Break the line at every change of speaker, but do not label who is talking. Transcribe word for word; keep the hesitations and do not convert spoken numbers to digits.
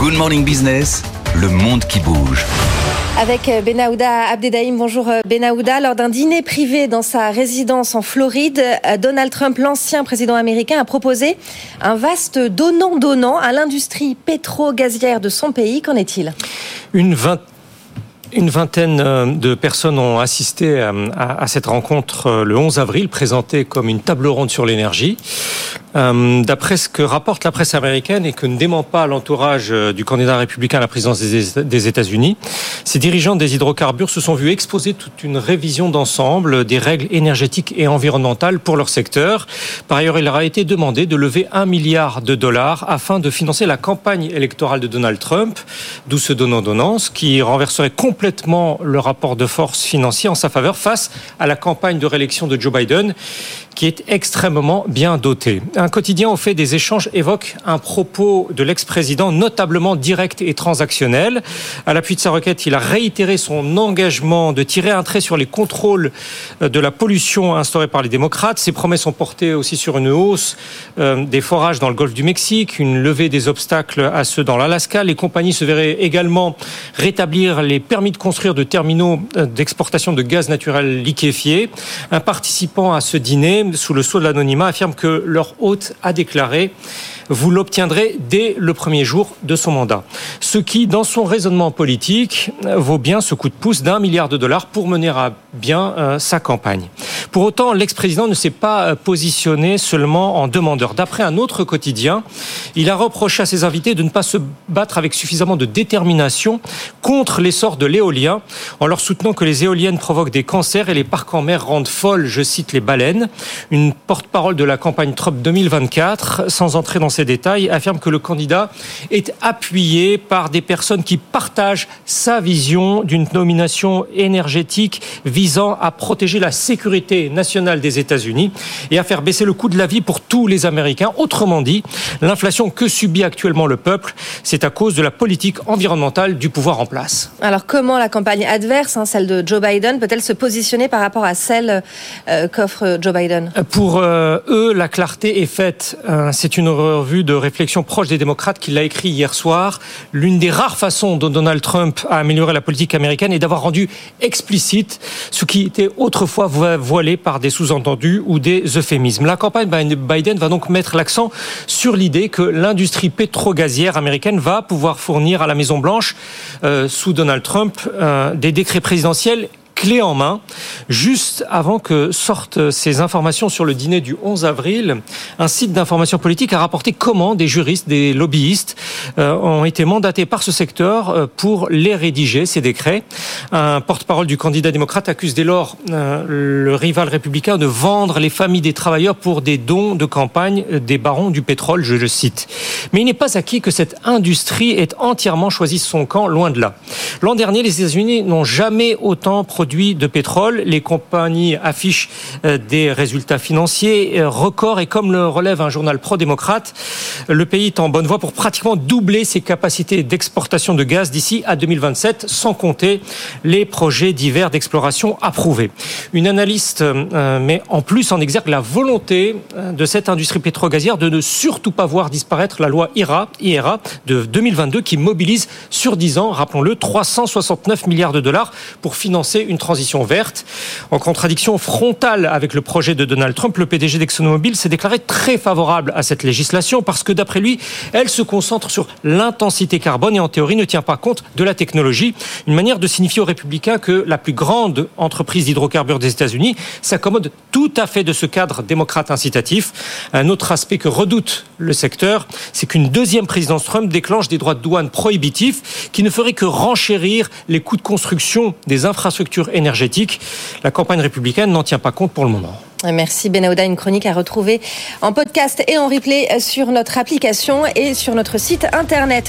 Good Morning Business, le monde qui bouge.
Avec Benaouda Abdedaïm. Bonjour Benaouda. Lors d'un dîner privé dans sa résidence en Floride, Donald Trump, l'ancien président américain, a proposé un vaste donnant-donnant à l'industrie pétro-gazière de son pays. Qu'en est-il ?
Une vingtaine Une vingtaine de personnes ont assisté à, à cette rencontre le onze avril, présentée comme une table ronde sur l'énergie. Euh, d'après ce que rapporte la presse américaine et que ne dément pas l'entourage du candidat républicain à la présidence des, des États-Unis, ces dirigeants des hydrocarbures se sont vus exposer toute une révision d'ensemble des règles énergétiques et environnementales pour leur secteur. Par ailleurs, il leur a été demandé de lever un milliard de dollars afin de financer la campagne électorale de Donald Trump, d'où ce donnant-donnant, ce qui renverserait complètement le rapport de force financier en sa faveur face à la campagne de réélection de Joe Biden, qui est extrêmement bien doté. Un quotidien au fait des échanges évoque un propos de l'ex-président notablement direct et transactionnel. À l'appui de sa requête, il a réitéré son engagement de tirer un trait sur les contrôles de la pollution instaurés par les démocrates. Ses promesses ont porté aussi sur une hausse des forages dans le golfe du Mexique, une levée des obstacles à ceux dans l'Alaska. Les compagnies se verraient également rétablir les permis de construire de terminaux d'exportation de gaz naturel liquéfié. Un participant à ce dîner, sous le sceau de l'anonymat, affirme que leur hôte a déclaré « Vous l'obtiendrez dès le premier jour de son mandat ». Ce qui, dans son raisonnement politique, vaut bien ce coup de pouce d'un milliard de dollars pour mener à bien euh, sa campagne. Pour autant, l'ex-président ne s'est pas positionné seulement en demandeur. D'après un autre quotidien, il a reproché à ses invités de ne pas se battre avec suffisamment de détermination contre l'essor de l'éolien, en leur soutenant que les éoliennes provoquent des cancers et les parcs en mer rendent folles, je cite, les baleines. Une porte-parole de la campagne Trump deux mille vingt-quatre, sans entrer dans ces détails, affirme que le candidat est appuyé par des personnes qui partagent sa vision d'une nomination énergétique visant à protéger la sécurité nationale des États-Unis et à faire baisser le coût de la vie pour tous les Américains. Autrement dit, l'inflation que subit actuellement le peuple, c'est à cause de la politique environnementale du pouvoir en place.
Alors comment la campagne adverse, hein, celle de Joe Biden, peut-elle se positionner par rapport à celle euh, qu'offre Joe Biden ?
Pour euh, eux, la clarté est faite. Euh, c'est une revue de réflexion proche des démocrates qui l'a écrit hier soir. L'une des rares façons dont Donald Trump a amélioré la politique américaine est d'avoir rendu explicite ce qui était autrefois voilé par des sous-entendus ou des euphémismes. La campagne Biden va donc mettre l'accent sur l'idée que l'industrie pétro-gazière américaine va pouvoir fournir à la Maison-Blanche, euh, sous Donald Trump, euh, des décrets présidentiels clé en main. Juste avant que sortent ces informations sur le dîner du onze avril, un site d'information politique a rapporté comment des juristes, des lobbyistes euh, ont été mandatés par ce secteur pour les rédiger, ces décrets. Un porte-parole du candidat démocrate accuse dès lors euh, le rival républicain de vendre les familles des travailleurs pour des dons de campagne des barons du pétrole, je le cite. Mais il n'est pas acquis que cette industrie ait entièrement choisi son camp, loin de là. L'an dernier, les États-Unis n'ont jamais autant produit de pétrole. Les compagnies affichent des résultats financiers records et comme le relève un journal pro-démocrate, le pays est en bonne voie pour pratiquement doubler ses capacités d'exportation de gaz d'ici à deux mille vingt-sept, sans compter les projets divers d'exploration approuvés. Une analyste euh, met en plus en exergue la volonté de cette industrie pétro-gazière de ne surtout pas voir disparaître la loi I R A, I R A de deux mille vingt-deux qui mobilise sur dix ans, rappelons-le, trois cent soixante-neuf milliards de dollars pour financer une transition verte. En contradiction frontale avec le projet de Donald Trump, le P D G d'ExxonMobil s'est déclaré très favorable à cette législation parce que d'après lui, elle se concentre sur l'intensité carbone et en théorie ne tient pas compte de la technologie. Une manière de signifier aux républicains que la plus grande entreprise d'hydrocarbures des États-Unis s'accommode tout à fait de ce cadre démocrate incitatif. Un autre aspect que redoute le secteur, c'est qu'une deuxième présidence Trump déclenche des droits de douane prohibitifs qui ne feraient que renchérir les coûts de construction des infrastructures énergétiques. La campagne républicaine n'en tient pas compte pour le moment.
Merci Benaouda, une chronique à retrouver en podcast et en replay sur notre application et sur notre site internet.